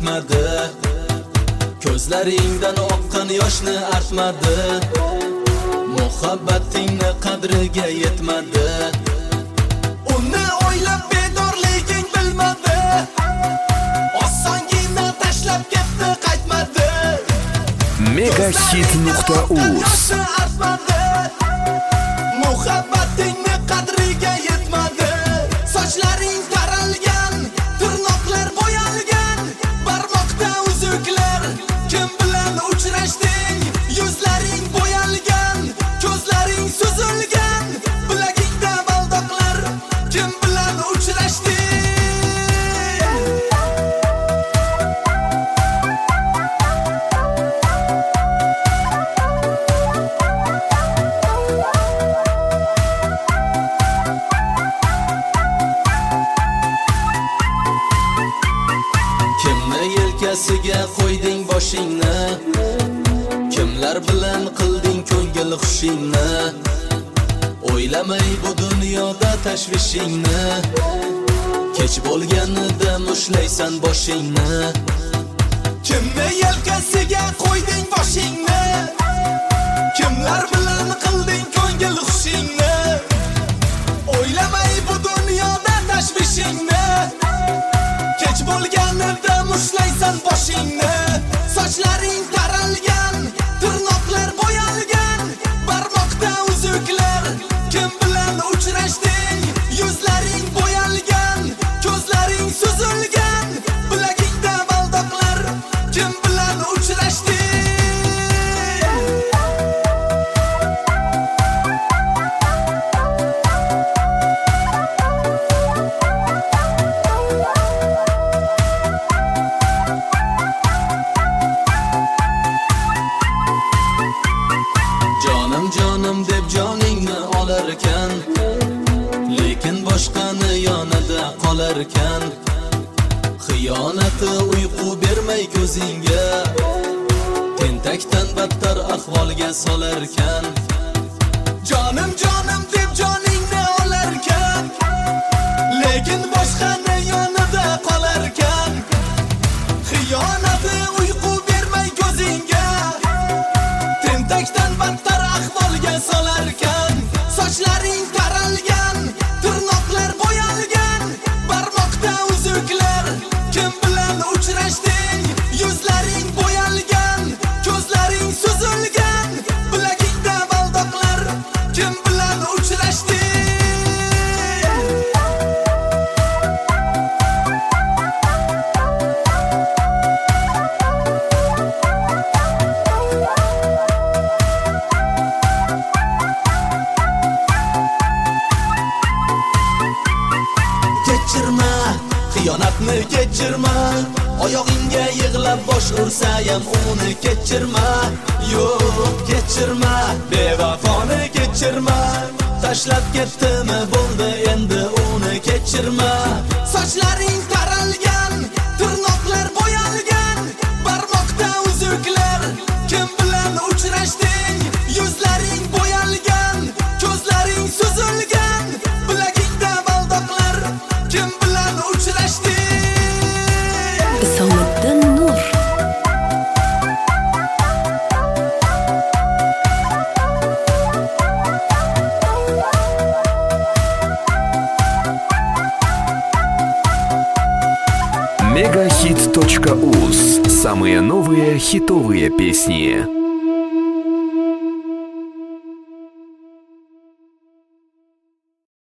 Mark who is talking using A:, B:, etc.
A: qaytmadi. Ko'zlaringdan oqqan yoshni artmadi. Muhabbatingni qadriga yetmadi. Uni o'ylab bedorliging bilmadi. Osongina tashlab ketdi, qaytmadi.
B: Megahit.uz
A: Muhabbatingni qadriga yetmadi. Sochlaring taralgan, tirnoqlar bo'yalgan, barmoqda uzuklar. Kim bilan uchrashding? Yuzlaring bo'yalgan, ko'zlaring suzilgan, bilagingda baldoqlar. Kim bilan uchrashding? Kimni yelkasiga qo'yding boshingni? Kimlar bilan qilding ko'ngil xushingni? O'ylamay bu dunyoda tashvishingni. Kech bo'lganida mushlaysan boshingni. Kimni yelkasiga qo'yding boshingni? Kimlar bilan qilding ko'ngil xushingni? O'ylamay bu dunyoda tashvishingni. Kech bo'lganida mushlaysan boshingni. Sochlaring taralgan, tirnoqlar bo'yalgan, barmoqda uzuklar. Kim bilan uchrashding? Yuzlaring bo'yalgan, ko'zlaring suzilgan, bilagingda baldoqlar. Kim bilan uchrashding? Jonim deb joningni olarkan, lekin boshqani yonida qolarkan. Xiyonati uyqu bermay ko'zingga, tentakdan battar ahvolga solarkan. Jonim deb joningni olarkan, lekin boshqani yonida qolarkan. Xiyonati uyqu bermay ko'zingga, tentakdan battar ahvolga solarkan. Sochlaring taralgan, tirnoqlar bo'yalgan, barmoqda uzuklar. Kim bilan uchrashding? Yuzlaring bo'yalgan, ko'zlaring suzilgan, bilagingda baldoqlar. Kim bilan uchrashding? Kechirma, xiyonatni kechirma. Oyog'ingga yig'lab bosh ursayam uni kechirma. Yo'q, kechirma, bevafoni kechirma. Tashlab ketdimi bo'ldi, endi uni kechirma. Sochlaring taralgan, tirnoqlar bo'yalgan, barmoqda uzuklar. Kim bilan uchrashding? Yuzlaring bo'yalgan, ko'zlaring suzilgan, bilagingda baldoqlar. Kim bilan uchrashding?
C: Isomiddin Nur.
B: Megahit.uz. Самые новые хитовые песни.